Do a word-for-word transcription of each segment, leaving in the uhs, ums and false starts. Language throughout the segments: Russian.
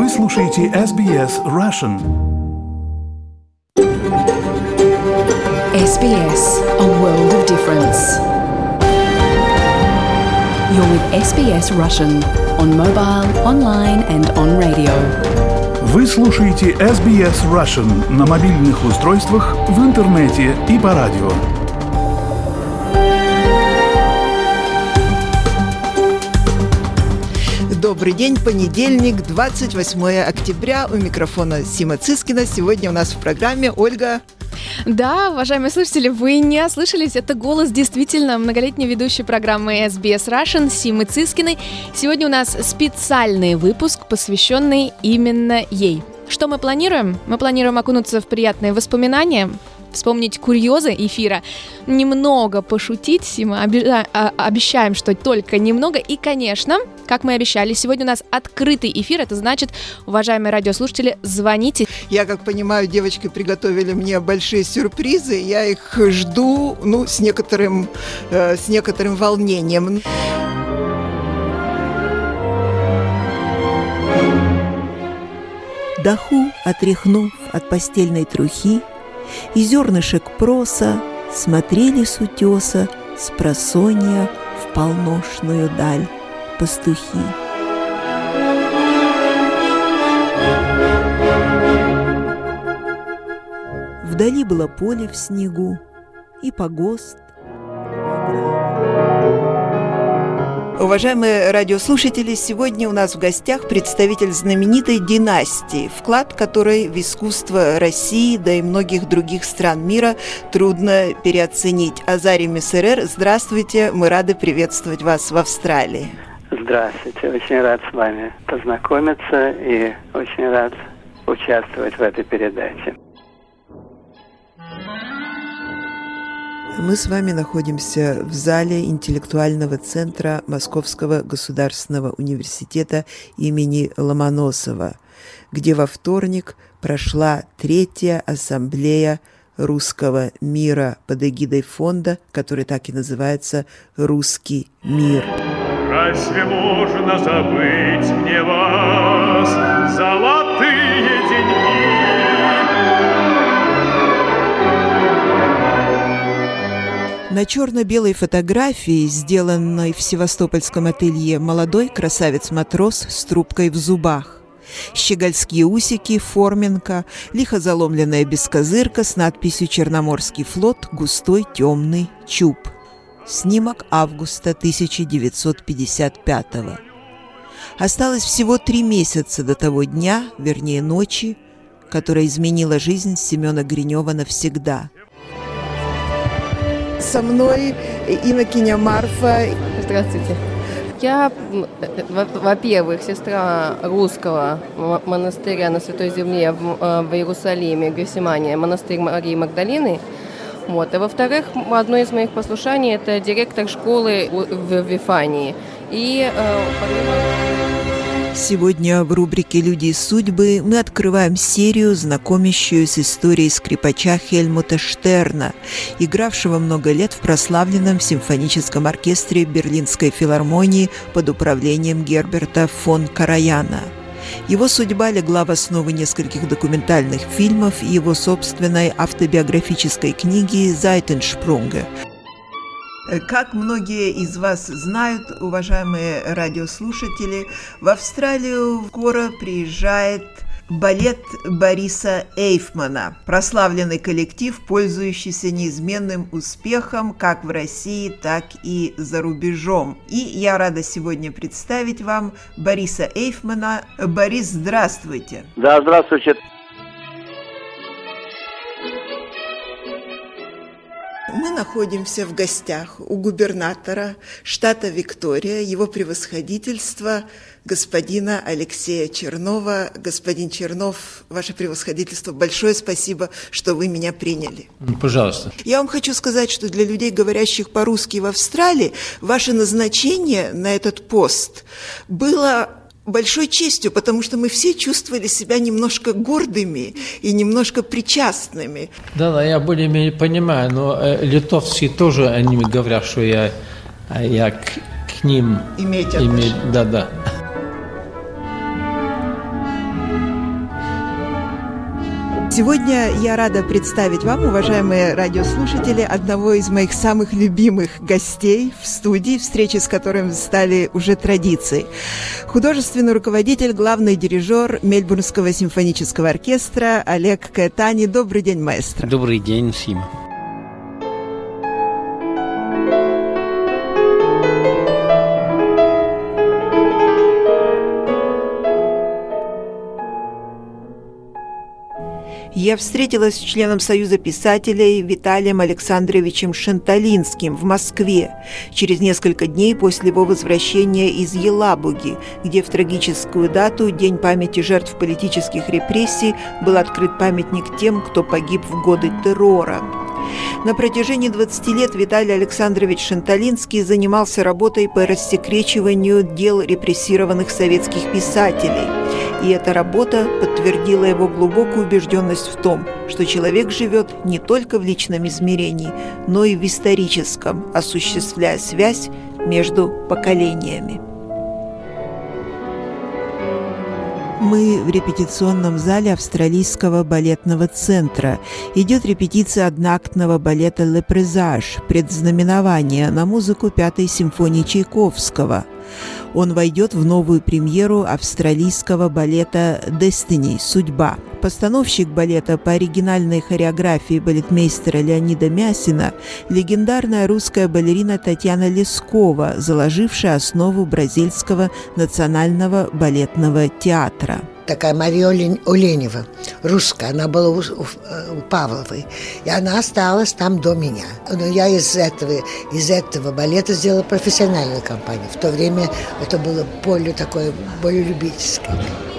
Вы слушаете эс би эс Russian. эс би эс, a world of difference. You're with эс би эс Russian on mobile, online and on radio. Вы слушаете эс би эс Russian на мобильных устройствах, в интернете и по радио. Добрый день, понедельник, двадцать восьмое октября. У микрофона Сима Цискина. Сегодня у нас в программе Ольга. Да, уважаемые слушатели, вы не ослышались. Это голос действительно многолетней ведущей программы эс би эс Russian Симы Цискиной. Сегодня у нас специальный выпуск, посвященный именно ей. Что мы планируем? Мы планируем окунуться в приятные воспоминания, вспомнить курьезы эфира, немного пошутить, Сима, оби- а- обещаем, что только немного. И, конечно, как мы обещали, сегодня у нас открытый эфир. Это значит, уважаемые радиослушатели, звоните. Я, как понимаю, девочки приготовили мне большие сюрпризы. Я их жду, ну, с некоторым, э, с некоторым волнением. Даху, отряхнув от постельной трухи, и зернышек проса смотрели с утеса спросонья в полношную даль пастухи. Вдали было поле в снегу и погост. Уважаемые радиослушатели, сегодня у нас в гостях представитель знаменитой династии, вклад которой в искусство России, да и многих других стран мира трудно переоценить. Азарий Мессерер, здравствуйте, мы рады приветствовать вас в Австралии. Здравствуйте, очень рад с вами познакомиться и очень рад участвовать в этой передаче. Мы с вами находимся в зале интеллектуального центра Московского государственного университета имени Ломоносова, где во вторник прошла третья ассамблея русского мира под эгидой фонда, который так и называется «Русский мир». Разве можно забыть мне вас, золотые деньги? На черно-белой фотографии, сделанной в севастопольском ателье, молодой красавец-матрос с трубкой в зубах. Щегольские усики, форменка, лихо заломленная бескозырка с надписью «Черноморский флот», густой темный чуб. Снимок августа тысяча девятьсот пятьдесят пятого. Осталось всего три месяца до того дня, вернее ночи, которая изменила жизнь Семена Гринева навсегда. Со мной инокиня Марфа. Здравствуйте. Я, во-первых, сестра русского монастыря на Святой Земле в Иерусалиме, Гефсимания, монастырь Марии Магдалины. Вот. А во-вторых, одно из моих послушаний – это директор школы в Вифании. И сегодня в рубрике «Люди и судьбы» мы открываем серию, знакомящую с историей скрипача Хельмута Штерна, игравшего много лет в прославленном симфоническом оркестре Берлинской филармонии под управлением Герберта фон Караяна. Его судьба легла в основу нескольких документальных фильмов и его собственной автобиографической книги «Зайтеншпрунге». Как многие из вас знают, уважаемые радиослушатели, в Австралию скоро приезжает балет Бориса Эйфмана, прославленный коллектив, пользующийся неизменным успехом как в России, так и за рубежом. И я рада сегодня представить вам Бориса Эйфмана. Борис, здравствуйте. Да, здравствуйте. Мы находимся в гостях у губернатора штата Виктория, его превосходительства господина Алексея Чернова. Господин Чернов, ваше превосходительство, большое спасибо, что вы меня приняли. Пожалуйста. Я вам хочу сказать, что для людей, говорящих по-русски в Австралии, ваше назначение на этот пост было большой честью, потому что мы все чувствовали себя немножко гордыми и немножко причастными. Да, да, я более-менее понимаю, но э, литовские тоже, они говорят, что я, я к, к ним... Имеете отношение. Да, да. Сегодня я рада представить вам, уважаемые радиослушатели, одного из моих самых любимых гостей в студии, встречи с которым стали уже традицией. Художественный руководитель, главный дирижер Мельбурнского симфонического оркестра Олег Каэтани. Добрый день, маэстро. Добрый день, Сима. Я встретилась с членом Союза писателей Виталием Александровичем Шенталинским в Москве через несколько дней после его возвращения из Елабуги, где в трагическую дату, День памяти жертв политических репрессий, был открыт памятник тем, кто погиб в годы террора. На протяжении двадцати лет Виталий Александрович Шенталинский занимался работой по рассекречиванию дел репрессированных советских писателей. И эта работа подтвердила его глубокую убежденность в том, что человек живет не только в личном измерении, но и в историческом, осуществляя связь между поколениями. Мы в репетиционном зале Австралийского балетного центра. Идет репетиция одноактного балета «Le Présage» «Предзнаменование» на музыку Пятой симфонии Чайковского. Он войдет в новую премьеру австралийского балета «Destiny» «Судьба». Постановщик балета по оригинальной хореографии балетмейстера Леонида Мясина – легендарная русская балерина Татьяна Лескова, заложившая основу бразильского национального балетного театра. Такая Мария Оленева, русская, она была у, у, у Павловой, и она осталась там до меня. Но я из этого, из этого балета сделала профессиональную компанию. В то время это было более такое, более любительское.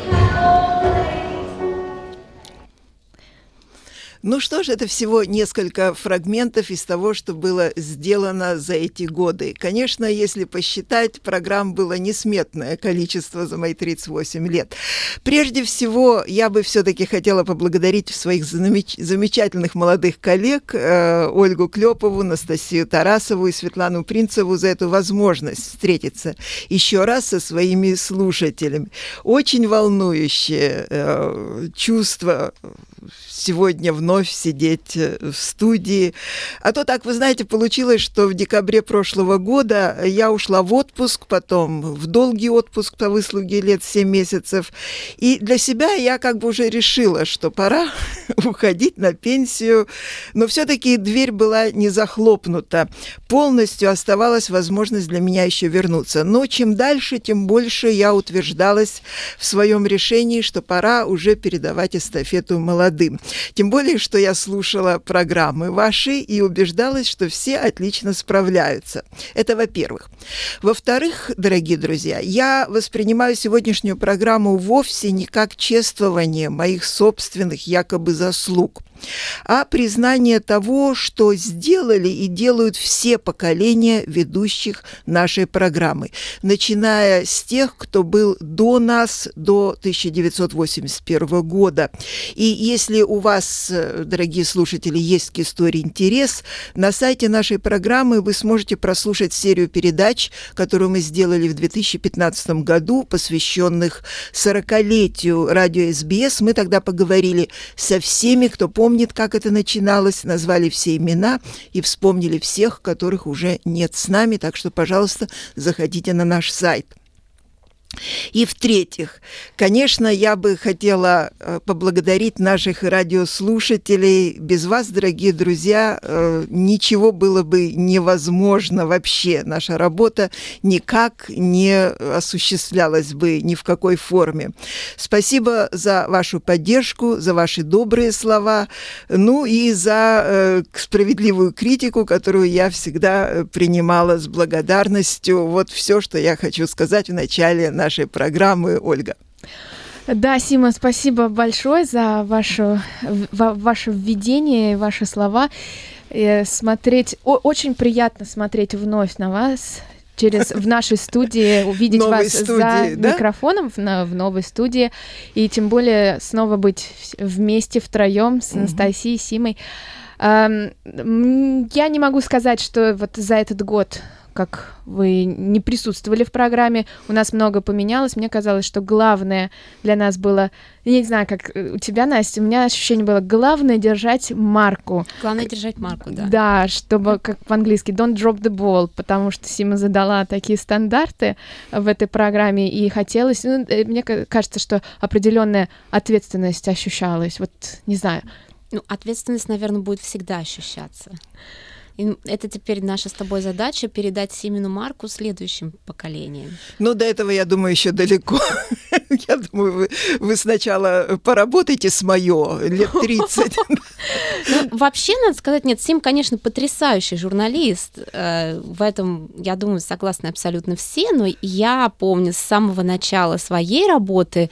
Ну что ж, это всего несколько фрагментов из того, что было сделано за эти годы. Конечно, если посчитать, программ было несметное количество за мои тридцать восемь лет. Прежде всего, я бы все-таки хотела поблагодарить своих замеч- замечательных молодых коллег э, Ольгу Клёпову, Анастасию Тарасову и Светлану Принцеву за эту возможность встретиться еще раз со своими слушателями. Очень волнующее э, чувство сегодня вновь сидеть в студии. А то так, вы знаете, получилось, что в декабре прошлого года я ушла в отпуск, потом в долгий отпуск по выслуге лет семь месяцев. И для себя я как бы уже решила, что пора уходить на пенсию. Но все-таки дверь была не захлопнута. Полностью оставалась возможность для меня еще вернуться. Но чем дальше, тем больше я утверждалась в своем решении, что пора уже передавать эстафету молодым. Тем более, что я слушала программы ваши и убеждалась, что все отлично справляются. Это во-первых. Во-вторых, дорогие друзья, я воспринимаю сегодняшнюю программу вовсе не как чествование моих собственных якобы заслуг, а признание того, что сделали и делают все поколения ведущих нашей программы, начиная с тех, кто был до нас, до тысяча девятьсот восемьдесят первого года. И если у вас, дорогие слушатели, есть к истории интерес, на сайте нашей программы вы сможете прослушать серию передач, которую мы сделали в две тысячи пятнадцатом году, посвященных сорокалетию радио эс би эс. Мы тогда поговорили со всеми, кто помнит, Помнит, как это начиналось, назвали все имена и вспомнили всех, которых уже нет с нами. Так что, пожалуйста, заходите на наш сайт. И в-третьих, конечно, я бы хотела поблагодарить наших радиослушателей. Без вас, дорогие друзья, ничего было бы невозможно вообще. Наша работа никак не осуществлялась бы ни в какой форме. Спасибо за вашу поддержку, за ваши добрые слова, ну и за справедливую критику, которую я всегда принимала с благодарностью. Вот все, что я хочу сказать в начале нашей программы, Ольга. Да, Сима, спасибо большое за ваше, ваше введение, ваши слова. Смотреть, очень приятно смотреть вновь на вас через в нашей студии, увидеть новой вас студии, за да? микрофоном в, в новой студии, и тем более снова быть вместе втроем с Анастасией, Симой. Я не могу сказать, что вот за этот год как вы не присутствовали в программе, у нас много поменялось. Мне казалось, что главное для нас было, я не знаю, как у тебя, Настя, у меня ощущение было, главное держать марку. Главное держать марку, да. Да, чтобы, как по-английски, don't drop the ball, потому что Сима задала такие стандарты в этой программе, и хотелось, ну, мне кажется, что определенная ответственность ощущалась. Вот, не знаю. Ну, ответственность, наверное, будет всегда ощущаться. И это теперь наша с тобой задача — передать Симину марку следующим поколениям. Ну, до этого, я думаю, еще далеко. Я думаю, вы, вы сначала поработайте с моё лет тридцать. Ну, вообще, надо сказать, нет, Сим, конечно, потрясающий журналист. В этом, я думаю, согласны абсолютно все, но я помню с самого начала своей работы,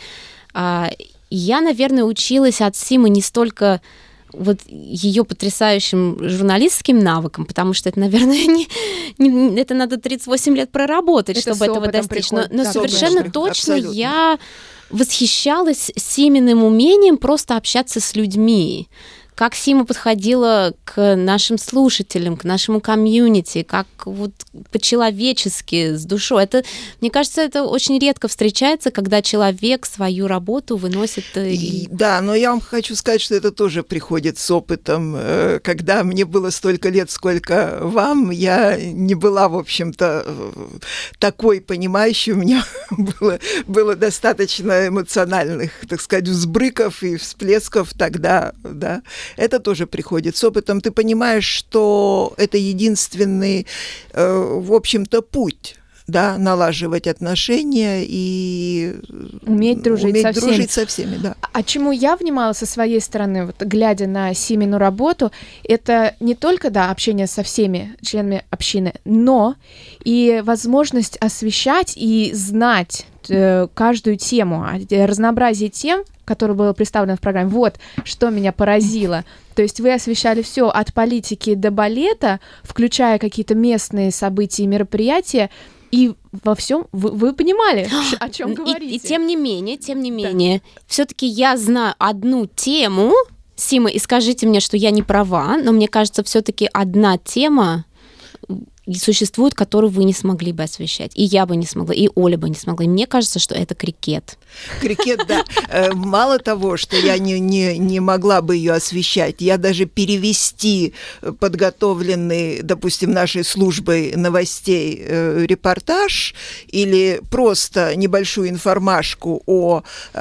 я, наверное, училась от Симы не столько вот ее потрясающим журналистским навыкам, потому что это, наверное, не, не, это надо тридцать восемь лет проработать, это чтобы этого достичь. Но, но да, совершенно да, точно абсолютно. Я восхищалась Симиным умением просто общаться с людьми. Как Сима подходила к нашим слушателям, к нашему комьюнити, как вот по-человечески, с душой. Это, мне кажется, это очень редко встречается, когда человек свою работу выносит. И... Да, но я вам хочу сказать, что это тоже приходит с опытом. Когда мне было столько лет, сколько вам, я не была, в общем-то, такой понимающей. У меня было, было достаточно эмоциональных, так сказать, взбрыков и всплесков тогда, да. Это тоже приходит с опытом. Ты понимаешь, что это единственный, э, в общем-то, путь, да, налаживать отношения и уметь дружить, уметь со, дружить всеми. со всеми. Да. А чему я внимала со своей стороны, вот, глядя на Симину работу, это не только, да, общение со всеми членами общины, но и возможность освещать и знать э, каждую тему, разнообразие тем, которое было представлено в программе. Вот что меня поразило. То есть вы освещали все от политики до балета, включая какие-то местные события и мероприятия, и во всем вы, вы понимали, о чем говорите. И, и тем не менее, тем не менее, да. Все-таки я знаю одну тему, Сима, и скажите мне, что я не права, но мне кажется, все-таки одна тема существует, которую вы не смогли бы освещать. И я бы не смогла, и Оля бы не смогла. И мне кажется, что это крикет. Крикет, да. Мало того, что я не, не, не могла бы ее освещать, я даже перевести подготовленный, допустим, нашей службой новостей репортаж или просто небольшую информашку о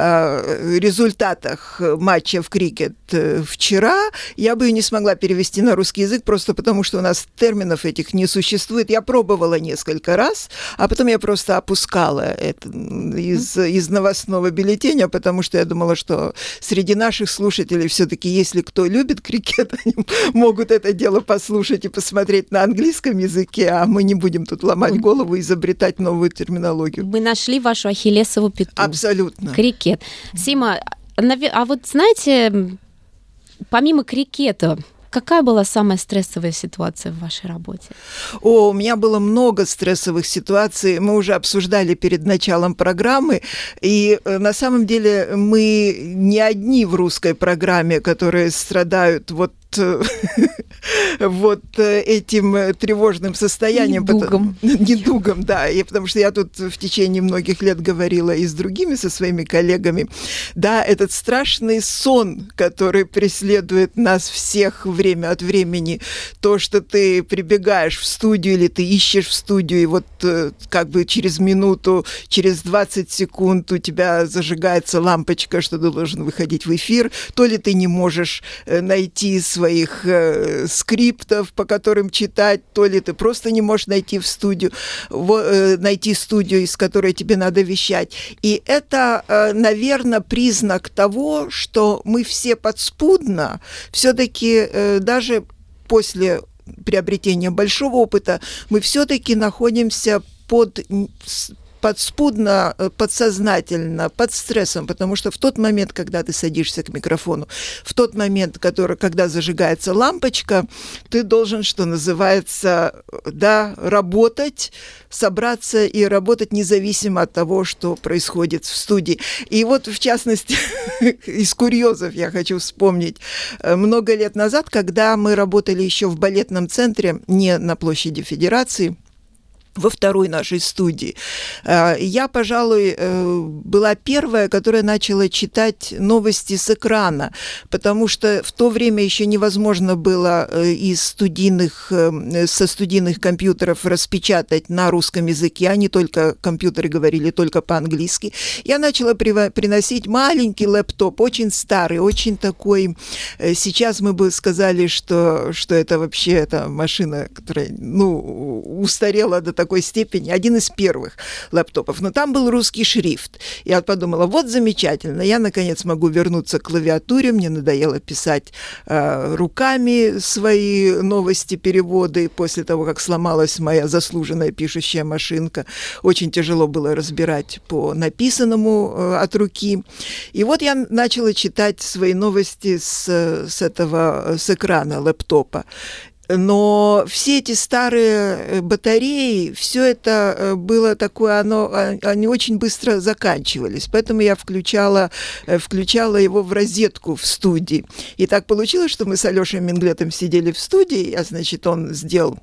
результатах матча в крикет вчера, я бы ее не смогла перевести на русский язык, просто потому что у нас терминов этих не существует. Я пробовала несколько раз, а потом я просто опускала это из, из новостного бюллетеня, потому что я думала, что среди наших слушателей все-таки, если кто любит крикет, они могут это дело послушать и посмотреть на английском языке, а мы не будем тут ломать голову и изобретать новую терминологию. Мы нашли вашу ахиллесову пяту. Абсолютно. Крикет. Сима, а вот знаете, помимо крикета, какая была самая стрессовая ситуация в вашей работе? О, у меня было много стрессовых ситуаций. Мы уже обсуждали перед началом программы. И на самом деле мы не одни в русской программе, которые страдают вот вот этим тревожным состоянием. Недугом. Недугом, да. И потому что я тут в течение многих лет говорила и с другими, со своими коллегами. Да, этот страшный сон, который преследует нас всех время от времени. То, что ты прибегаешь в студию или ты ищешь в студию, и вот как бы через минуту, через двадцать секунд у тебя зажигается лампочка, что ты должен выходить в эфир. То ли ты не можешь найти своих э, скриптов, по которым читать, то ли ты просто не можешь найти в студию, в, э, найти студию, из которой тебе надо вещать. И это, э, наверное, признак того, что мы все подспудно все-таки э, даже после приобретения большого опыта мы все-таки находимся под подспудно, подсознательно, под стрессом, потому что в тот момент, когда ты садишься к микрофону, в тот момент, который, когда зажигается лампочка, ты должен, что называется, да, работать, собраться и работать независимо от того, что происходит в студии. И вот, в частности, из курьезов я хочу вспомнить. Много лет назад, когда мы работали еще в балетном центре, не на площади Федерации, во второй нашей студии. Я, пожалуй, была первая, которая начала читать новости с экрана, потому что в то время еще невозможно было из студийных, со студийных компьютеров распечатать на русском языке, они только, компьютеры говорили только по-английски. Я начала приносить маленький лэптоп, очень старый, очень такой, сейчас мы бы сказали, что, что это вообще это машина, которая, ну, устарела до такой степени, один из первых лэптопов, но там был русский шрифт. Я подумала, вот замечательно, я наконец могу вернуться к клавиатуре, мне надоело писать э, руками свои новости, переводы после того, как сломалась моя заслуженная пишущая машинка. Очень тяжело было разбирать по написанному э, от руки. И вот я начала читать свои новости с, с этого, с экрана лэптопа. Но все эти старые батареи, все это было такое, оно, они очень быстро заканчивались, поэтому я включала, включала его в розетку в студии. И так получилось, что мы с Алешей Минглетом сидели в студии, а, значит, он сделал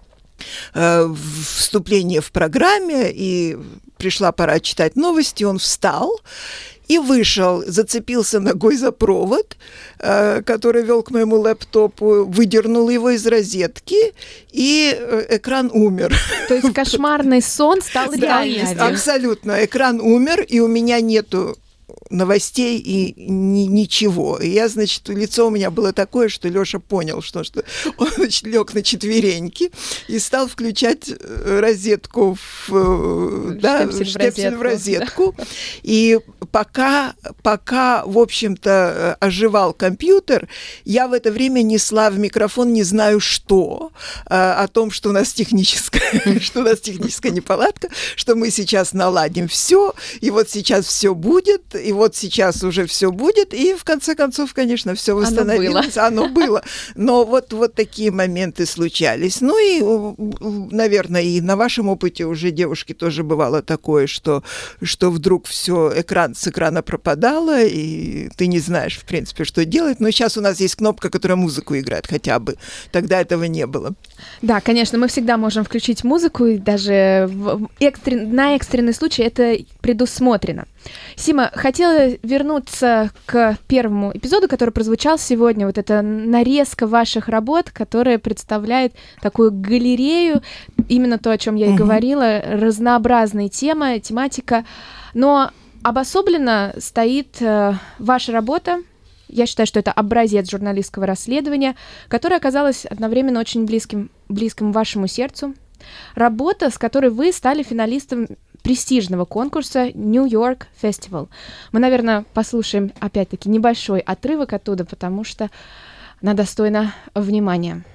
вступление в программе, и пришла пора читать новости, он встал и вышел, зацепился ногой за провод, э, который вел к моему лэптопу, выдернул его из розетки, и экран умер. То есть кошмарный сон стал реальностью. Абсолютно. Экран умер, и у меня нету новостей и ни, ничего. И я, значит, лицо у меня было такое, что Лёша понял, что, что он, значит, лег на четвереньки и стал включать розетку в, да, штепсель, штепсель в розетку. В розетку. Да. И пока, пока, в общем-то, оживал компьютер, я в это время несла в микрофон не знаю что, о том, что у нас техническая, что у нас техническая неполадка, что мы сейчас наладим все, и вот сейчас все будет, и вот сейчас уже все будет, и в конце концов, конечно, все восстановилось. Оно было. Оно было. Но вот, вот такие моменты случались. Ну и, наверное, и на вашем опыте уже, девушки, тоже бывало такое, что, что вдруг все, экран с экрана пропадало, и ты не знаешь, в принципе, что делать. Но сейчас у нас есть кнопка, которая музыку играет хотя бы. Тогда этого не было. Да, конечно, мы всегда можем включить музыку, и даже в экстрен... на экстренный случай это предусмотрено. Сима, хотела вернуться к первому эпизоду, который прозвучал сегодня. Вот это нарезка ваших работ, которая представляет такую галерею, именно то, о чем я и говорила, разнообразные темы, тематика. Но обособленно стоит э, ваша работа. Я считаю, что это образец журналистского расследования, которое оказалось одновременно очень близким, близким вашему сердцу. Работа, с которой вы стали финалистом престижного конкурса New York Festival. Мы, наверное, послушаем опять-таки небольшой отрывок оттуда, потому что она достойна внимания.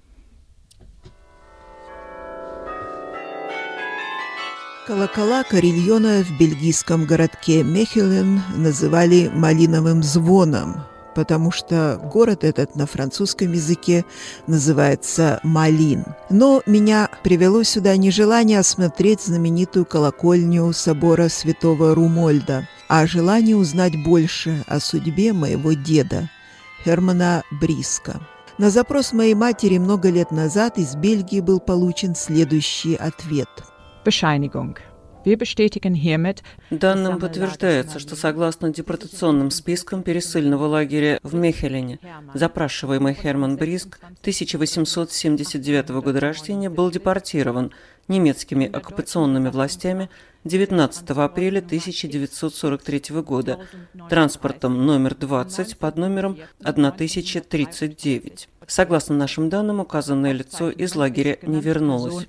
Колокола карильона в бельгийском городке Мехелен называли «малиновым звоном», потому что город этот на французском языке называется Малин. Но меня привело сюда не желание осмотреть знаменитую колокольню собора святого Румольда, а желание узнать больше о судьбе моего деда, Хермана Бриска. На запрос моей матери много лет назад из Бельгии был получен следующий ответ. Bescheinigung. Данным подтверждается, что согласно депортационным спискам пересыльного лагеря в Мехелене, запрашиваемый Херман Бриск тысяча восемьсот семьдесят девятого года рождения был депортирован немецкими оккупационными властями девятнадцатого апреля тысяча девятьсот сорок третьего года транспортом номер двадцать под номером тысяча тридцать девять. Согласно нашим данным, указанное лицо из лагеря не вернулось.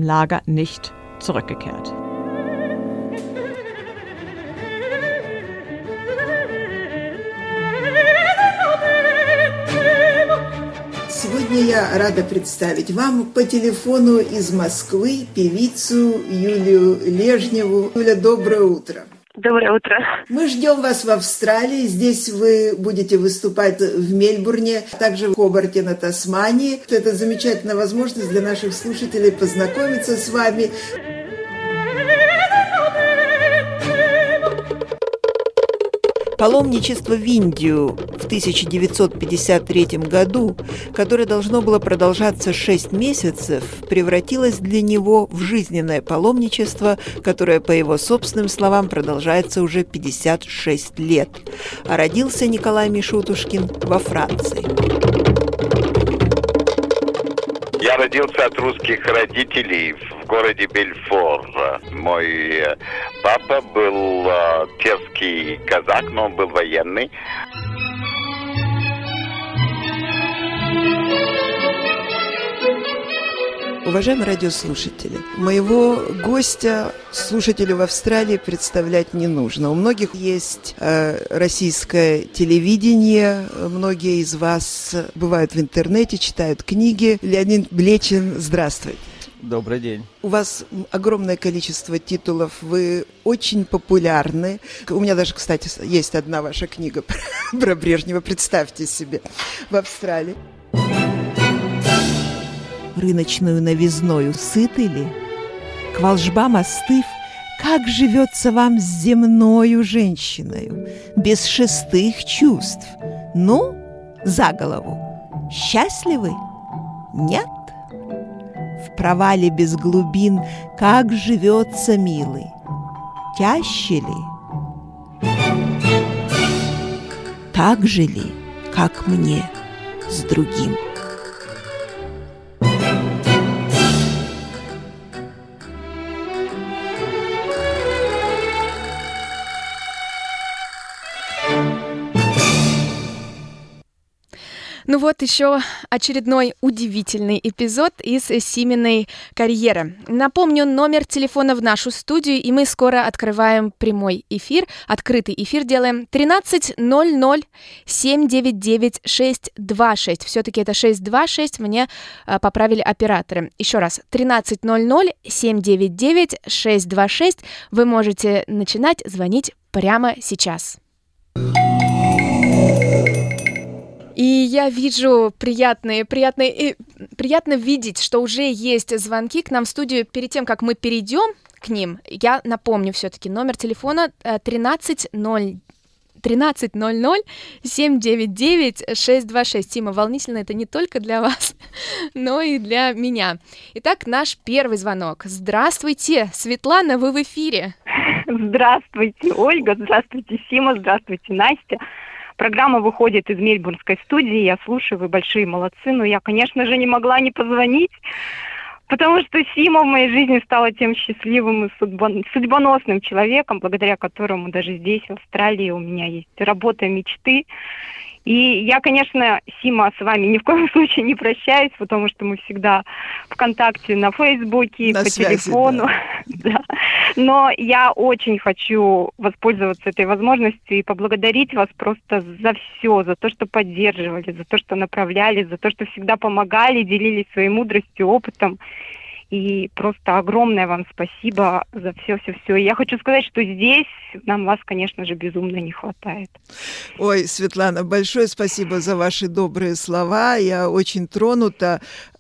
Сегодня я рада представить вам по телефону из Москвы певицу Юлию Лежневу. Юля, доброе утро. Доброе утро. Мы ждем вас в Австралии. Здесь вы будете выступать в Мельбурне, а также в Хобарте на Тасмании. Это замечательная возможность для наших слушателей познакомиться с вами. Паломничество в Индию в тысяча девятьсот пятьдесят третьем году, которое должно было продолжаться шесть месяцев, превратилось для него в жизненное паломничество, которое, по его собственным словам, продолжается уже пятьдесят шесть лет. А родился Николай Мишутушкин во Франции. Я родился от русских родителей в городе Бельфор. Мой папа был чешский казак, но он был военный. Уважаемые радиослушатели, моего гостя слушателю в Австралии представлять не нужно. У многих есть э, российское телевидение, многие из вас бывают в интернете, читают книги. Леонид Блечин, здравствуйте. Добрый день. У вас огромное количество титулов, вы очень популярны. У меня даже, кстати, есть одна ваша книга про Брежнева, представьте себе, в Австралии. Рыночную новизною сыты ли? К волжбам остыв, как живется вам с земною женщиною, без шестых чувств? Ну, за голову. Счастливы? Нет? В провале без глубин, как живется, милый? Тяще ли? Так же ли, как мне с другим? Ну вот еще очередной удивительный эпизод из Симиной карьеры. Напомню, номер телефона в нашу студию, и мы скоро открываем прямой эфир. Открытый эфир делаем тринадцать ноль ноль семь девять девять шесть два шесть. Все-таки это шесть два шесть, мне а, поправили операторы. Еще раз, тринадцать ноль ноль семь девять девять шесть два шесть. Вы можете начинать звонить прямо сейчас. И я вижу приятные, приятные, приятно видеть, что уже есть звонки к нам в студию. Перед тем, как мы перейдем к ним, я напомню все-таки номер телефона тринадцать ноль ноль семь девять девять шесть два шесть. Тима, волнительно это не только для вас, но и для меня. Итак, наш первый звонок. Здравствуйте, Светлана, вы в эфире. Здравствуйте, Ольга, здравствуйте, Сима, здравствуйте, Настя. Программа выходит из мельбурнской студии, я слушаю, вы большие молодцы, но я, конечно же, не могла не позвонить, потому что Сима в моей жизни стала тем счастливым и судьбоносным человеком, благодаря которому даже здесь, в Австралии, у меня есть работа мечты. И я, конечно, Сима, с вами ни в коем случае не прощаюсь, потому что мы всегда в контакте на Фейсбуке, на по связи, телефону. Да. Да. Но я очень хочу воспользоваться этой возможностью и поблагодарить вас просто за все, за то, что поддерживали, за то, что направляли, за то, что всегда помогали, делились своей мудростью, опытом. И просто огромное вам спасибо за все-все-все. Я хочу сказать, что здесь нам вас, конечно же, безумно не хватает. Ой, Светлана, большое спасибо за ваши добрые слова. Я очень тронута.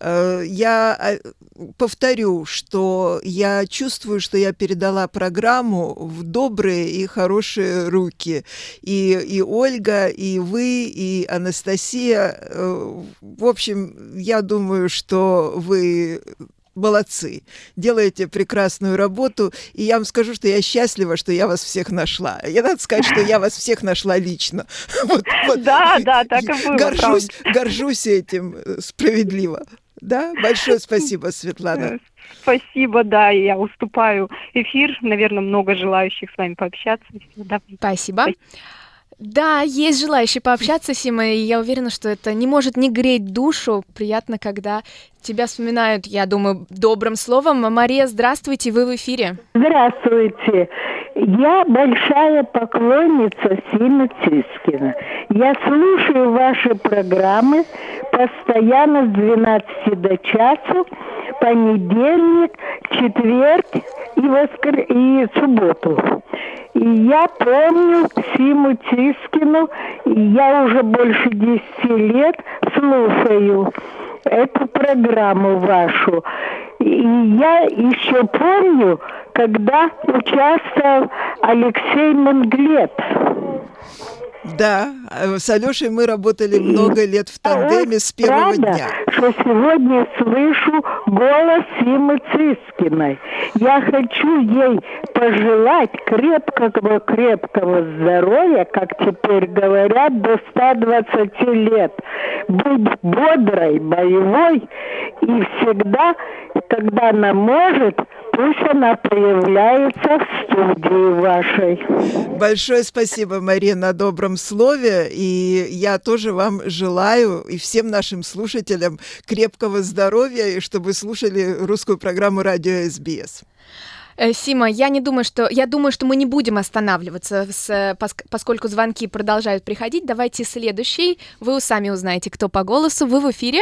Я повторю, что я чувствую, что я передала программу в добрые и хорошие руки. И, и Ольга, и вы, и Анастасия. В общем, я думаю, что вы... молодцы, делаете прекрасную работу, и я вам скажу, что я счастлива, что я вас всех нашла. Я надо сказать, что я вас всех нашла лично. Вот, вот. Да, да, так и было. Горжусь, горжусь этим справедливо. Да, большое спасибо, Светлана. Спасибо, да, я уступаю эфир. Наверное, много желающих с вами пообщаться. Да. Спасибо. Да, есть желающие пообщаться, Сима, и я уверена, что это не может не греть душу. Приятно, когда тебя вспоминают, я думаю, добрым словом. Мария, здравствуйте, вы в эфире. Здравствуйте. Я большая поклонница Симы Цискина. Я слушаю ваши программы постоянно с двенадцати до часу, понедельник, четверг и, воскр... и субботу. И я помню Симу Цискину, я уже больше десяти лет слушаю эту программу вашу. И я еще помню, когда участвовал Алексей Менглет. Да, с Алешей мы работали много лет в тандеме с первого Рада, дня. что сегодня слышу голос Симы Цискиной. Я хочу ей пожелать крепкого-крепкого здоровья, как теперь говорят, до ста двадцати лет. Быть бодрой, боевой и всегда, когда она может, пусть она появляется в студии вашей. Большое спасибо, Мария, на добром слове. И я тоже вам желаю и всем нашим слушателям крепкого здоровья, и чтобы слушали русскую программу радио эс би эс. Сима, я не думаю, что... Я думаю, что мы не будем останавливаться, с, поскольку звонки продолжают приходить. Давайте следующий. Вы сами узнаете, кто по голосу. Вы в эфире?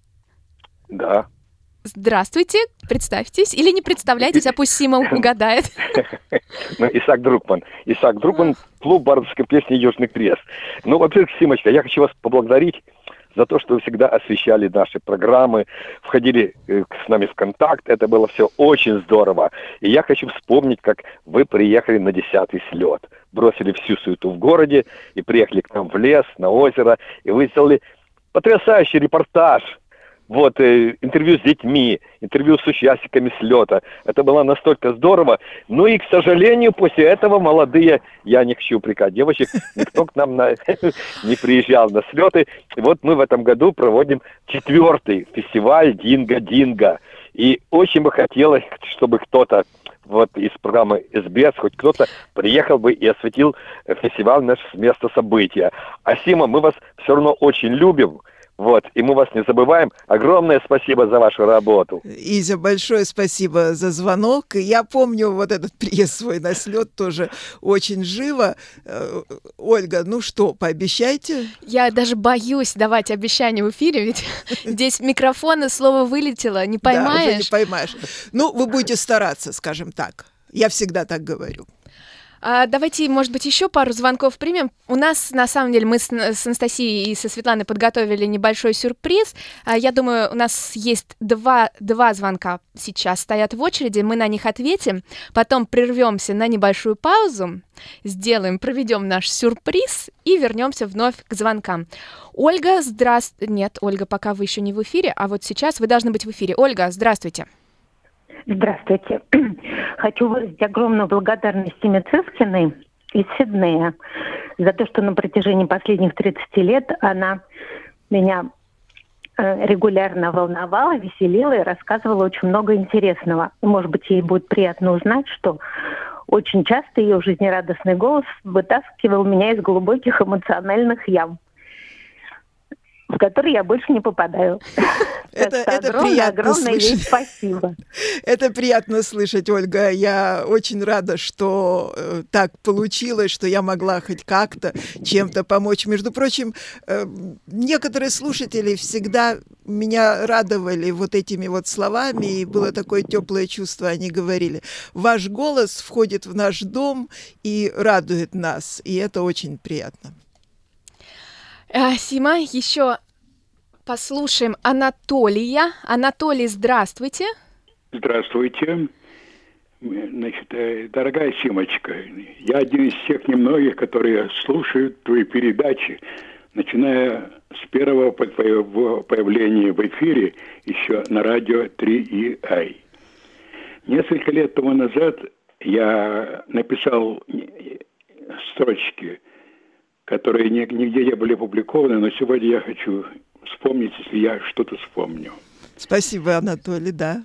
Да. Здравствуйте, представьтесь. Или не представляйтесь, а пусть Сима угадает. Ну, Исаак Друкман. Исаак Друкман, клуб бардовской песни «Южный крест». Ну, во-первых, Симочка, я хочу вас поблагодарить за то, что вы всегда освещали наши программы, входили э, с нами в контакт. Это было все очень здорово. И я хочу вспомнить, как вы приехали на десятый слет. Бросили всю суету в городе и приехали к нам в лес, на озеро. И вы сделали потрясающий репортаж. Вот, э, интервью с детьми, интервью с участниками слета. Это было настолько здорово. Ну и, к сожалению, после этого молодые, я не хочу упрекать девочек, никто к нам на, не приезжал на слеты. И вот мы в этом году проводим четвертый фестиваль «Динго-Динго». И очень бы хотелось, чтобы кто-то вот из программы эс би эс, хоть кто-то приехал бы и осветил фестиваль наш с места события. А, Сима, мы вас все равно очень любим. Вот, и мы вас не забываем. Огромное спасибо за вашу работу. Изя, большое спасибо за звонок. Я помню вот этот приезд свой на слет тоже очень живо. Ольга, ну что, пообещайте? Я даже боюсь давать обещания в эфире, ведь здесь микрофон, и слово вылетело, не поймаешь. Да, уже не поймаешь. Ну, вы будете стараться, скажем так. Я всегда так говорю. А, давайте, может быть, еще пару звонков примем. У нас, на самом деле, мы с, с Анастасией и со Светланой подготовили небольшой сюрприз. А, я думаю, у нас есть два, два звонка сейчас стоят в очереди, мы на них ответим, потом прервемся на небольшую паузу, сделаем, проведем наш сюрприз и вернемся вновь к звонкам. Ольга, здравствуйте. Нет, Ольга, пока вы еще не в эфире, а вот сейчас вы должны быть в эфире. Ольга, здравствуйте. Здравствуйте. Хочу выразить огромную благодарность Симе Цискиной из Сиднея за то, что на протяжении последних тридцати лет она меня э, регулярно волновала, веселила и рассказывала очень много интересного. И, может быть, ей будет приятно узнать, что очень часто ее жизнерадостный голос вытаскивал меня из глубоких эмоциональных ям, в которые я больше не попадаю. Это, это огромное, приятно огромное слышать. ей спасибо. Это приятно слышать, Ольга. Я очень рада, что э, так получилось, что я могла хоть как-то чем-то помочь. Между прочим, э, некоторые слушатели всегда меня радовали вот этими вот словами, и было такое теплое чувство. Они говорили: ваш голос входит в наш дом и радует нас, и это очень приятно. Сима, еще послушаем Анатолия. Анатолий, здравствуйте. Здравствуйте. Значит, дорогая Симочка, я один из тех немногих, которые слушают твои передачи, начиная с первого твоего появления в эфире еще на радио три и ай. Несколько лет тому назад я написал строчки, которые нигде не были опубликованы, но сегодня я хочу вспомнить, если я что-то вспомню. Спасибо, Анатолий, да.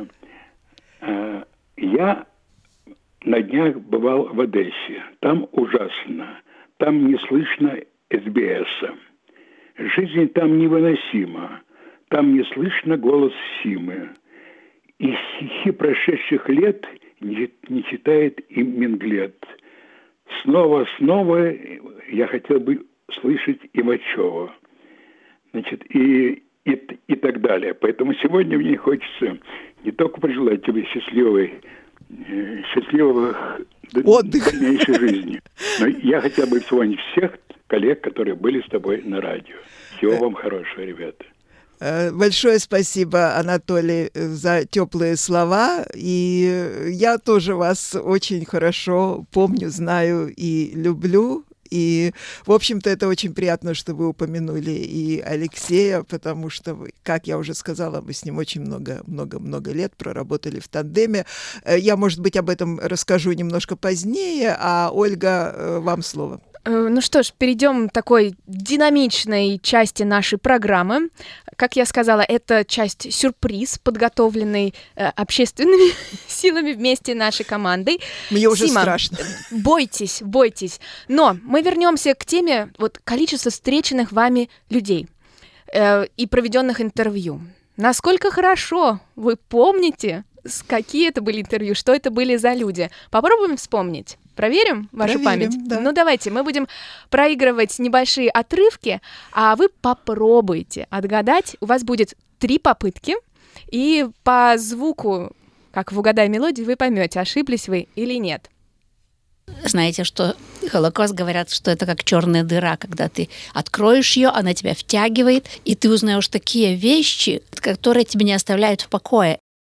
Я на днях бывал в Одессе. Там ужасно. Там не слышно эс би эс. Жизнь там невыносима. Там не слышно голос Симы. И стихи прошедших лет не, не читает и Менглет. Снова, снова я хотел бы слышать Ивачева. Значит, и, и, и так далее. Поэтому сегодня мне хочется не только пожелать тебе счастливой, э, счастливого дальнейшей жизни, но я хотел бы вспомнить всех коллег, которые были с тобой на радио. Всего вам хорошего, ребята. Большое спасибо, Анатолий, за теплые слова. И я тоже вас очень хорошо помню, знаю и люблю. И, в общем-то, это очень приятно, что вы упомянули и Алексея, потому что, как я уже сказала, мы с ним очень много-много-много лет проработали в тандеме. Я, может быть, об этом расскажу немножко позднее, а Ольга, вам слово. Ну что ж, перейдем к такой динамичной части нашей программы. Как я сказала, это часть сюрприз, подготовленный э, общественными силами вместе нашей командой. Мне уже Сима, страшно. Бойтесь, бойтесь. Но мы вернемся к теме вот, количества встреченных вами людей э, и проведенных интервью. Насколько хорошо вы помните, какие это были интервью, что это были за люди? Попробуем вспомнить. Проверим вашу Проверим, память? Да. Ну, давайте, мы будем проигрывать небольшие отрывки, а вы попробуйте отгадать. У вас будет три попытки, и по звуку, как в «Угадай мелодию», вы поймете, ошиблись вы или нет. Знаете, что Холокост, говорят, что это как черная дыра, когда ты откроешь ее, она тебя втягивает, и ты узнаешь такие вещи, которые тебя не оставляют в покое.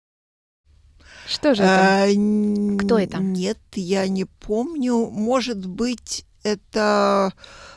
Что же это? А, Кто это? Нет, я не помню. Может быть, это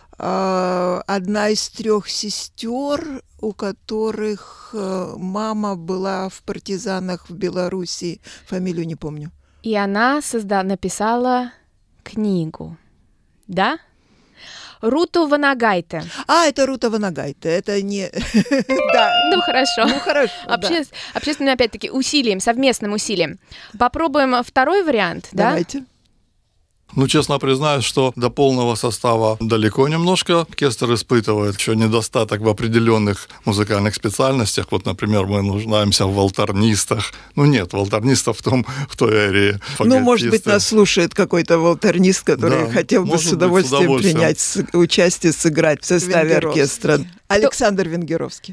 а, одна из трех сестер, у которых а, мама была в партизанах в Белоруссии. Фамилию не помню. И она созда... написала книгу. Да? Руту Ванагайте. А, это Рута Ванагайте, это не... Да. Ну, хорошо. Ну, хорошо, Обще... да. Общественным, опять-таки, усилием, совместным усилием. Попробуем второй вариант, да? Давайте. Ну, честно признаюсь, что до полного состава далеко немножко. Оркестр испытывает еще недостаток в определенных музыкальных специальностях. Вот, например, мы нуждаемся в волторнистах. Ну, нет, волторнистов в, том, в той эре. Ну, может быть, нас слушает какой-то волторнист, который да, хотел бы с удовольствием, быть, с удовольствием принять с... участие, сыграть в составе оркестра. Александр Венгеровский.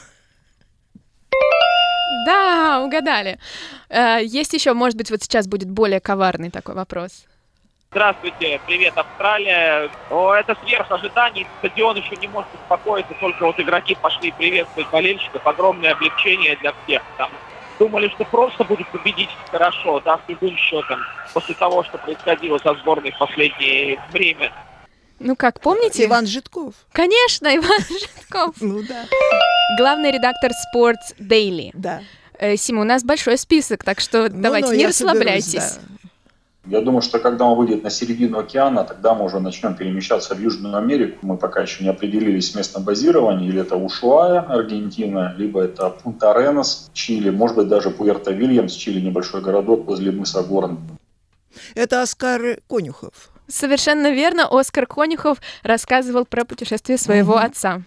Да, угадали. Есть еще, может быть, вот сейчас будет более коварный такой вопрос. Здравствуйте, привет, Австралия. О, это сверх ожиданий, стадион еще не может успокоиться, только вот игроки пошли приветствовать болельщиков, огромное облегчение для всех. Там думали, что просто будет победить хорошо, да, с любым счетом, после того, что происходило со сборной в последнее время. Ну как, помните? Иван Житков. Конечно, Иван Житков. Ну да. Главный редактор Sports Daily. Да. Сима, у нас большой список, так что ну, давайте, не расслабляйтесь. Соберусь, да. Я думаю, что когда он выйдет на середину океана, тогда мы уже начнем перемещаться в Южную Америку. Мы пока еще не определились с местом базирования. Или это Ушуая, Аргентина, либо это Пунта-Аренас, Чили, может быть, даже Пуэрто-Вильямс, Чили, небольшой городок возле мыса Горн. Это Оскар Конюхов. Совершенно верно. Оскар Конюхов рассказывал про путешествие своего mm-hmm. отца.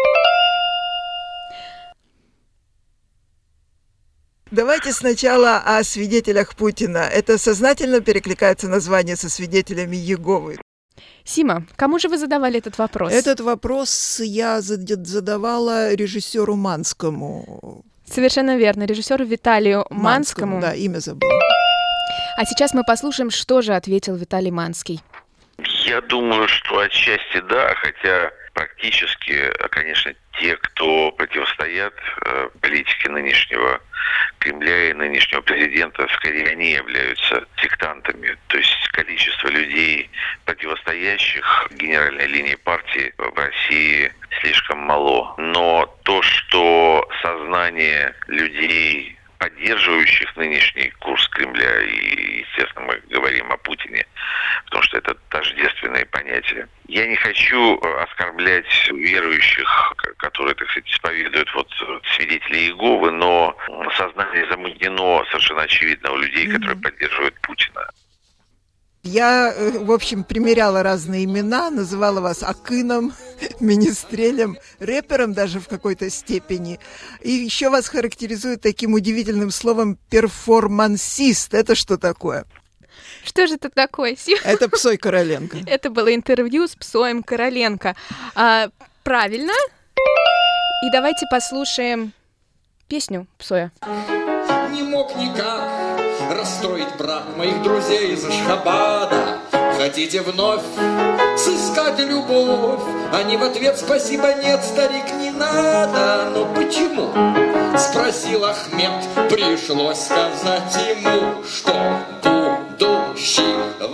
Давайте сначала о свидетелях Путина. Это сознательно перекликается название со свидетелями Иеговы. Сима, кому же вы задавали этот вопрос? Этот вопрос я задавала режиссеру Манскому. Совершенно верно, режиссеру Виталию Манскому. Манскому. Да, имя забыла. А сейчас мы послушаем, что же ответил Виталий Манский. Я думаю, что отчасти да, хотя практически, конечно, те, кто противостоят э, политике нынешнего Кремля и нынешнего президента, скорее они являются сектантами. То есть количество людей, противостоящих генеральной линии партии в России, слишком мало. Но то, что сознание людей, поддерживающих нынешний курс Кремля, и, естественно, мы говорим о Путине, потому что это тождественные понятия. Я не хочу оскорблять верующих, которые, так сказать, исповедуют вот свидетели Иеговы, но сознание замутнено совершенно очевидно у людей, которые поддерживают Путина. Я, в общем, примеряла разные имена, называла вас Акыном, Министрелем, рэпером даже в какой-то степени. И еще вас характеризуют таким удивительным словом «перформансист». Это что такое? Что же это такое, Сим? Это Псой Короленко. Это было интервью с Псоем Короленко. А, правильно. И давайте послушаем песню Псоя. Не мог никак расстроить брак моих друзей из Ашхабада. Хотите вновь сыскать любовь? Они в ответ спасибо нет, старик, не надо. Но почему? Спросил Ахмед. Пришлось сказать ему, что будущего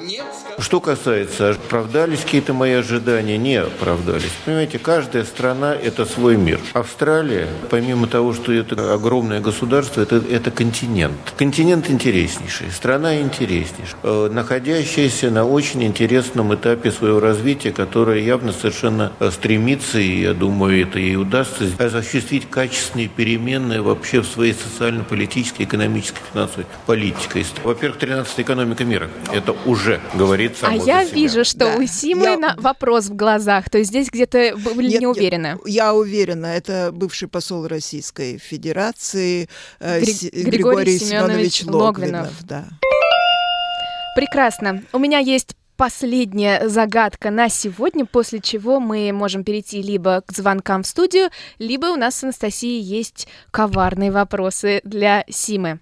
Что касается, оправдались какие-то мои ожидания, не оправдались. Понимаете, каждая страна – это свой мир. Австралия, помимо того, что это огромное государство, это, это континент. Континент интереснейший, страна интереснейшая, находящаяся на очень интересном этапе своего развития, которое явно совершенно стремится, и я думаю, это ей удастся, осуществить качественные перемены вообще в своей социально-политической, экономической, финансовой политике. Во-первых, тринадцатая экономика мира. Это уже говорит само А за я себя. вижу, что Да. у Симы Я- на- вопрос в глазах, то есть здесь где-то были Нет, не уверены. нет, я уверена, это бывший посол Российской Федерации э, Гри- С- Григорий Григорий Семенович Семенович Логвинов. Логвинов. Да. Прекрасно. У меня есть последняя загадка на сегодня, после чего мы можем перейти либо к звонкам в студию, либо у нас с Анастасией есть коварные вопросы для Симы.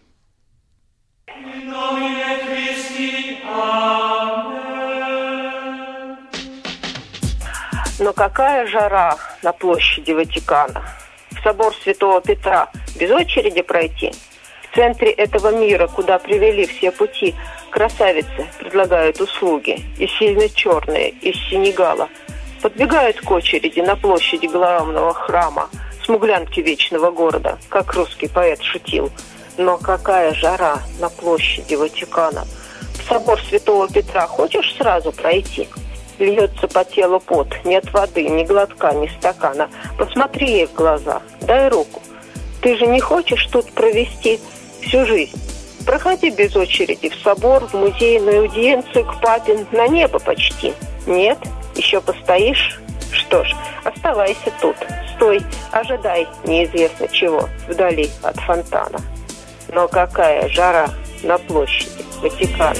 Но какая жара на площади Ватикана. В собор Святого Петра без очереди пройти. В центре этого мира, куда привели все пути, красавицы предлагают услуги. И сильно черные, из Сенегала. Подбегают к очереди на площади главного храма, смуглянки вечного города, как русский поэт шутил. Но какая жара на площади Ватикана. В собор Святого Петра хочешь сразу пройти? Льется по телу пот, нет воды, ни глотка, ни стакана. Посмотри ей в глаза, дай руку. Ты же не хочешь тут провести всю жизнь? Проходи без очереди в собор, в музей, на аудиенцию к папе, на небо почти. Нет? Еще постоишь? Что ж, оставайся тут. Стой, ожидай неизвестно чего, вдали от фонтана. Но какая жара на площади Ватикана.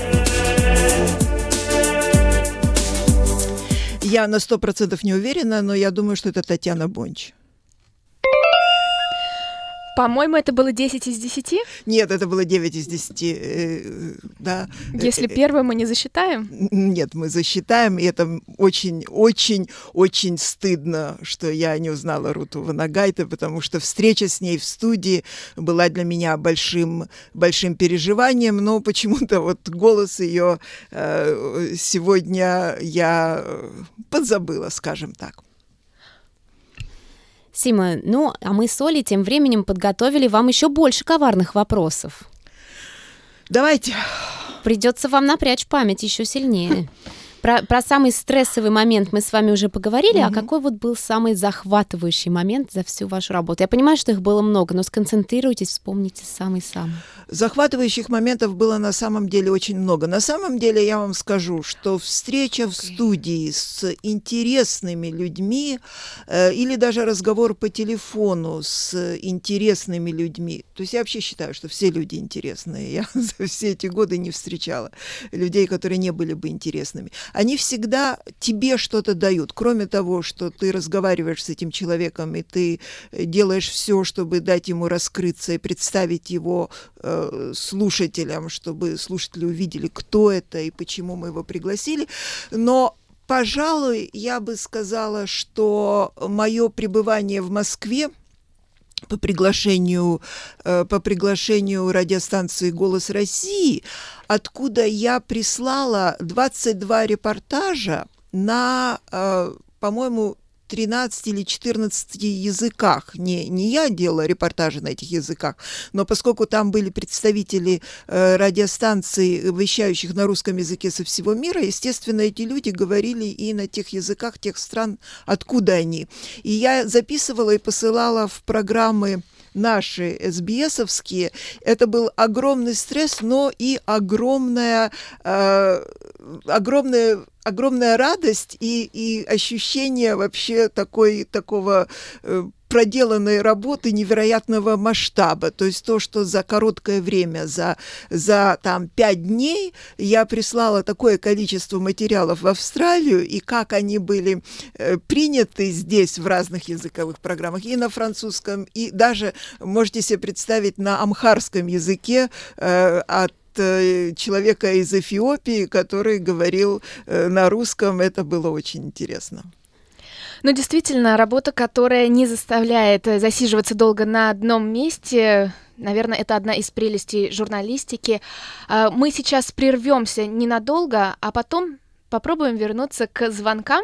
Я на сто процентов не уверена, но я думаю, что это Татьяна Бонч. По-моему, это было десять из десяти. Нет, это было девять из десяти. э, Да. Если первое мы не засчитаем? Нет, мы засчитаем, и это очень-очень-очень стыдно, что я не узнала Руту Ванагайте, потому что встреча с ней в студии была для меня большим, большим переживанием, но почему-то вот голос ее э, сегодня я подзабыла, скажем так. Сима, ну, а мы с Олей тем временем подготовили вам еще больше коварных вопросов. Давайте. Придется вам напрячь память еще сильнее. Про, про самый стрессовый момент мы с вами уже поговорили, mm-hmm. а какой вот был самый захватывающий момент за всю вашу работу? Я понимаю, что их было много, но сконцентрируйтесь, вспомните самый-самый. Захватывающих моментов было на самом деле очень много. На самом деле я вам скажу, что встреча в студии с интересными людьми э, или даже разговор по телефону с интересными людьми, то есть я вообще считаю, что все люди интересные. Я за все эти годы не встречала людей, которые не были бы интересными. Они всегда тебе что-то дают. Кроме того, что ты разговариваешь с этим человеком, и ты делаешь все, чтобы дать ему раскрыться и представить его э, слушателям, чтобы слушатели увидели, кто это и почему мы его пригласили. Но, пожалуй, я бы сказала, что мое пребывание в Москве по приглашению, э, по приглашению радиостанции «Голос России», откуда я прислала двадцать два репортажа на, э, по-моему, тринадцати или четырнадцати языках. Не, не я делала репортажи на этих языках, но поскольку там были представители э, радиостанций, вещающих на русском языке со всего мира, естественно, эти люди говорили и на тех языках тех стран, откуда они. И я записывала и посылала в программы наши эсбиэсовские. Это был огромный стресс, но и огромная, э, огромная, огромная радость и, и ощущение вообще такой, такого э, проделанной работы невероятного масштаба. То есть то, что за короткое время, за, за там, пять дней я прислала такое количество материалов в Австралию, и как они были э, приняты здесь в разных языковых программах, и на французском, и даже, можете себе представить, на амхарском языке э, от человека из Эфиопии, который говорил э, на русском. Это было очень интересно. Ну, действительно, работа, которая не заставляет засиживаться долго на одном месте, Наверное, это одна из прелестей журналистики. Мы сейчас прервемся ненадолго, а потом попробуем вернуться к звонкам.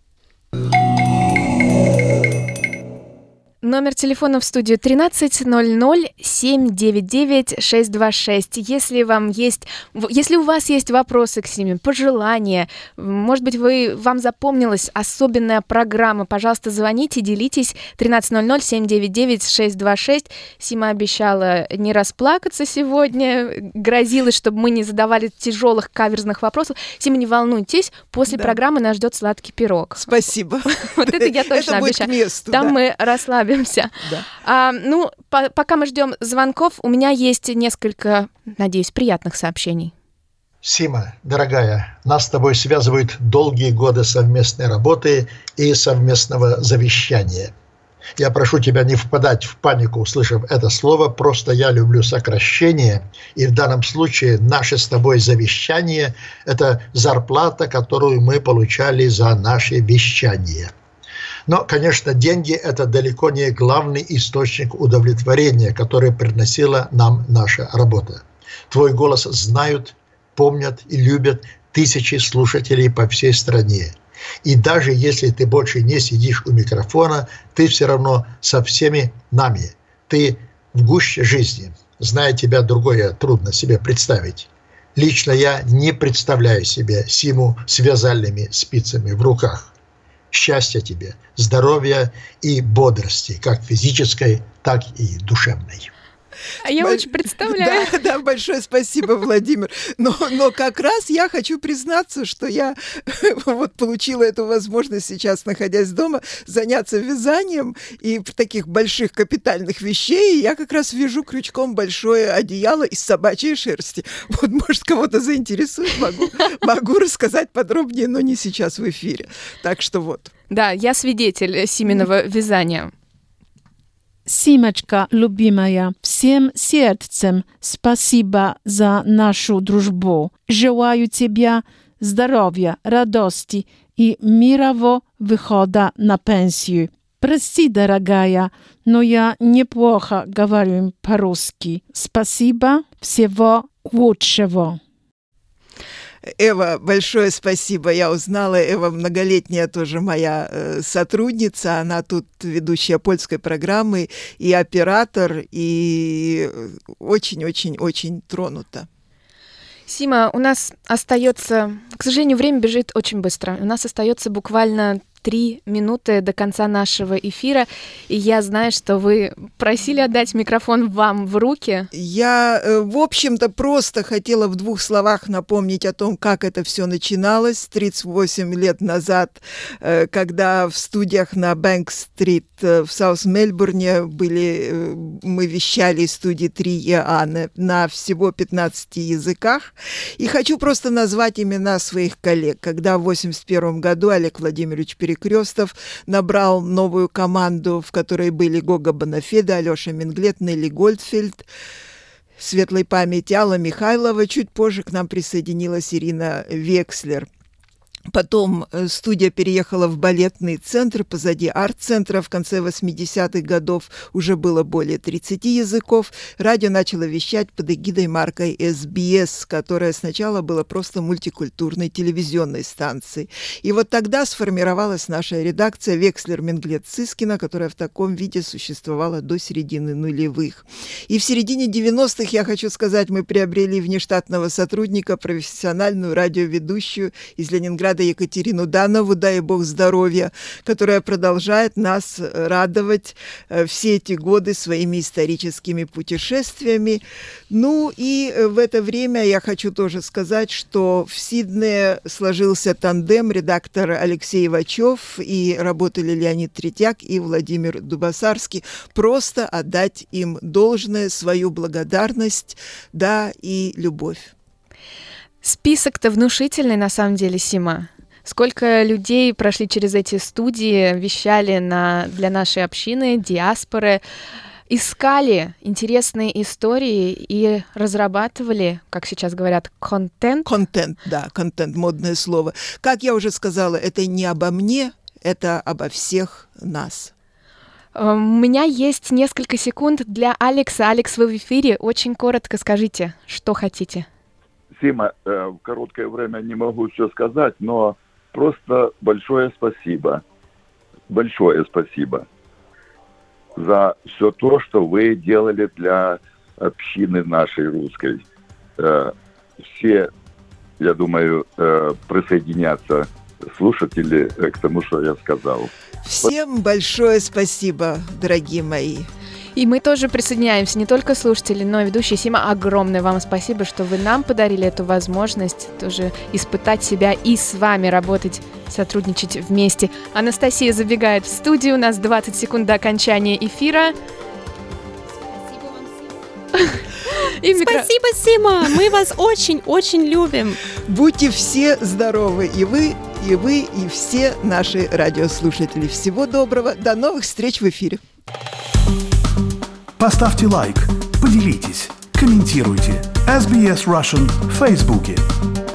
Номер телефона в студию тринадцать ноль ноль семь девять девять шесть два шесть. Если вам есть, если у вас есть вопросы к Симе, пожелания, может быть, вы, вам запомнилась особенная программа, пожалуйста, звоните, делитесь. тринадцать ноль ноль семь девять девять шесть два шесть. Сима обещала не расплакаться сегодня, грозилась, чтобы мы не задавали тяжелых каверзных вопросов. Сима, не волнуйтесь, после да. программы нас ждет сладкий пирог. Спасибо. Вот это я точно обещаю. Там мы расслабимся. Да. А, ну, по- пока мы ждем звонков, у меня есть несколько, надеюсь, приятных сообщений. Сима, дорогая, нас с тобой связывают долгие годы совместной работы и совместного завещания. Я прошу тебя не впадать в панику, услышав это слово, просто я люблю сокращение, и в данном случае наше с тобой завещание – это зарплата, которую мы получали за наше вещание. Но, конечно, деньги – это далеко не главный источник удовлетворения, который приносила нам наша работа. Твой голос знают, помнят и любят тысячи слушателей по всей стране. И даже если ты больше не сидишь у микрофона, ты все равно со всеми нами. Ты в гуще жизни. Зная тебя, другое трудно себе представить. Лично я не представляю себе Симу с вязальными спицами в руках. Счастья тебе, здоровья и бодрости, как физической, так и душевной. А я Боль... очень представляю. Да, да, большое спасибо, Владимир. Но, но как раз я хочу признаться, что я вот получила эту возможность сейчас, находясь дома, заняться вязанием и таких больших капитальных вещей. Я как раз вяжу крючком большое одеяло из собачьей шерсти. Вот, может, кого-то заинтересует, могу, могу рассказать подробнее, но не сейчас в эфире. Так что вот. Да, я свидетель Симиного вязания. Симочка, любимая, всем сердцем спасибо за нашу дружбу. Желаю тебе здоровья, радости и мирового выхода на пенсию. Прости, дорогая, но я неплохо говорю по-русски. Спасибо, всего лучшего. Эва, большое спасибо. Я узнала, Эва многолетняя тоже моя э, сотрудница. Она тут ведущая польской программы и оператор, и очень-очень-очень тронута. Сима, у нас остается, к сожалению, время бежит очень быстро. У нас остается буквально три минуты до конца нашего эфира, и я знаю, что вы просили отдать микрофон вам в руки. Я, в общем-то, просто хотела в двух словах напомнить о том, как это все начиналось тридцать восемь лет назад, когда в студиях на Бэнк-стрит в Саус-Мельбурне были, мы вещали из студии три и а на, на всего пятнадцати языках. И хочу просто назвать имена своих коллег. Когда в восемьдесят первом году Олег Владимирович Перекрестов набрал новую команду, в которой были Гога Бонафеда, Алеша Менглет, Нелли Гольдфельд, светлой памяти Алла Михайлова. Чуть позже к нам присоединилась Ирина Векслер. Потом студия переехала в балетный центр позади арт-центра. В конце восьмидесятых годов уже было более тридцати языков. Радио начало вещать под эгидой маркой эс би эс, которая сначала была просто мультикультурной телевизионной станцией. И вот тогда сформировалась наша редакция Векслер, Менглет, Сыскина, которая в таком виде существовала до середины нулевых. И в середине девяностых, я хочу сказать, мы приобрели внештатного сотрудника, профессиональную радиоведущую из Ленинграда Екатерину Данову, дай бог здоровья, которая продолжает нас радовать все эти годы своими историческими путешествиями. Ну и в это время я хочу тоже сказать, что в Сиднее сложился тандем редактор Алексей Ивачев, и работали Леонид Третьяк и Владимир Дубасарский. Просто отдать им должное, свою благодарность, да, и любовь. Список-то внушительный, на самом деле, Сима. Сколько людей прошли через эти студии, вещали на, для нашей общины, диаспоры, искали интересные истории и разрабатывали, как сейчас говорят, контент. Контент, да, контент, модное слово. Как я уже сказала, это не обо мне, это обо всех нас. У меня есть несколько секунд для Алекса. Алекс, вы в эфире. Очень коротко скажите, что хотите. Сима, в короткое время не могу все сказать, но просто большое спасибо. Большое спасибо за все то, что вы делали для общины нашей русской. Все, я думаю, присоединятся слушатели к тому, что я сказал. Всем большое спасибо, дорогие мои. И мы тоже присоединяемся, не только слушатели, но и ведущая Сима. Огромное вам спасибо, что вы нам подарили эту возможность тоже испытать себя и с вами работать, сотрудничать вместе. Анастасия забегает в студию, у нас двадцать секунд до окончания эфира. И микро... Спасибо, Сима, мы вас очень-очень любим. Будьте все здоровы, и вы, и вы, и все наши радиослушатели. Всего доброго, до новых встреч в эфире. Поставьте лайк, поделитесь, комментируйте. эс би эс Russian в Фейсбуке.